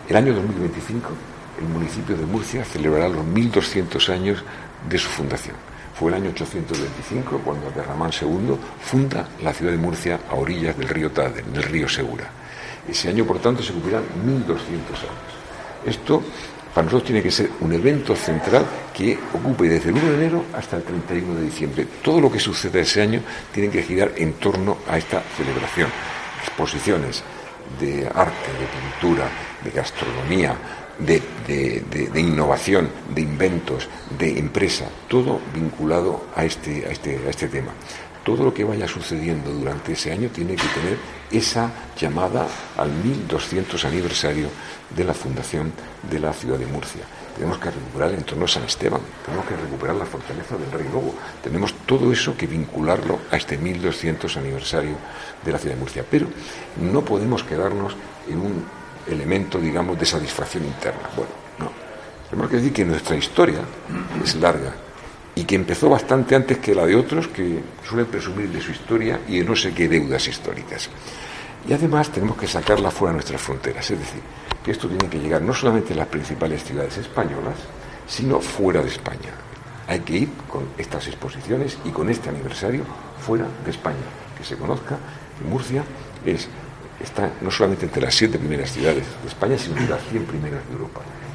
El año 2025, el municipio de Murcia celebrará los 1200 años de su fundación. Fue el año 825 cuando Abderramán II funda la ciudad de Murcia a orillas del río Táder, del río Segura. Ese año, por tanto, se cumplirán 1200 años. Esto para nosotros tiene que ser un evento central que ocupe desde el 1 de enero hasta el 31 de diciembre. Todo lo que suceda ese año tiene que girar en torno a esta celebración. Exposiciones de arte, de pintura, de gastronomía, de innovación, de inventos, de empresa, todo vinculado a este tema. Todo lo que vaya sucediendo durante ese año tiene que tener esa llamada al 1200 aniversario de la fundación de la ciudad de Murcia. Tenemos que recuperar el entorno de San Esteban, tenemos que recuperar la fortaleza del Rey Lobo, tenemos todo eso que vincularlo a este 1200 aniversario de la ciudad de Murcia. Pero no podemos quedarnos en un elemento, digamos, de satisfacción interna. Bueno, no. Tenemos que decir que nuestra historia es larga y que empezó bastante antes que la de otros que suelen presumir de su historia y de no sé qué deudas históricas. Y además tenemos que sacarla fuera de nuestras fronteras, es decir, que esto tiene que llegar no solamente a las principales ciudades españolas, sino fuera de España. Hay que ir con estas exposiciones y con este aniversario fuera de España, que se conozca que Murcia está no solamente entre las 7 primeras ciudades de España, sino entre las 100 primeras de Europa.